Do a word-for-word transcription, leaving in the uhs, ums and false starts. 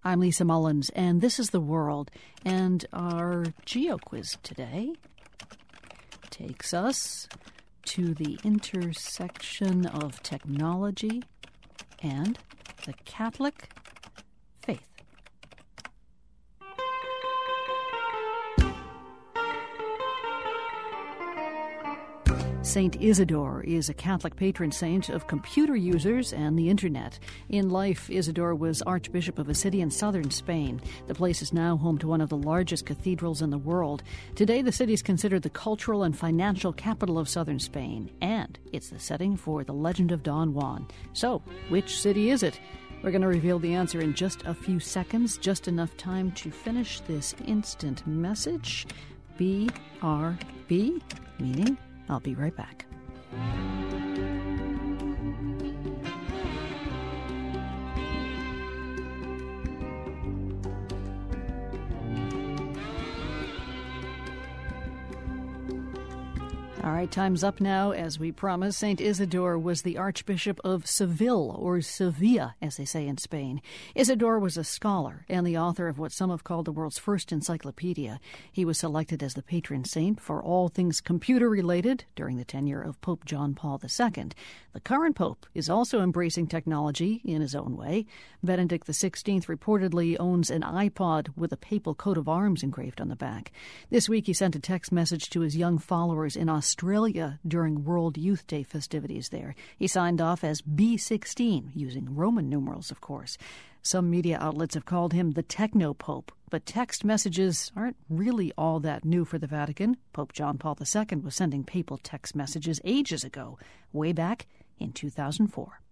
I'm Lisa Mullins, and this is The World. And our Geo Quiz today takes us to the intersection of technology and the Catholic faith. Saint Isidore is a Catholic patron saint of computer users and the Internet. In life, Isidore was Archbishop of a city in southern Spain. The place is now home to one of the largest cathedrals in the world. Today, the city is considered the cultural and financial capital of southern Spain, and it's the setting for the legend of Don Juan. So, which city is it? We're going to reveal the answer in just a few seconds, just enough time to finish this instant message. B R B, meaning I'll be right back. All right, time's up now. As we promised, Saint Isidore was the Archbishop of Seville, or Sevilla, as they say in Spain. Isidore was a scholar and the author of what some have called the world's first encyclopedia. He was selected as the patron saint for all things computer-related during the tenure of Pope John Paul the Second. The current pope is also embracing technology in his own way. Benedict the Sixteenth reportedly owns an iPod with a papal coat of arms engraved on the back. This week he sent a text message to his young followers in Australia. Australia during World Youth Day festivities there. He signed off as B sixteen, using Roman numerals, of course. Some media outlets have called him the Techno-Pope, but text messages aren't really all that new for the Vatican. Pope John Paul the Second was sending papal text messages ages ago, way back in two thousand four.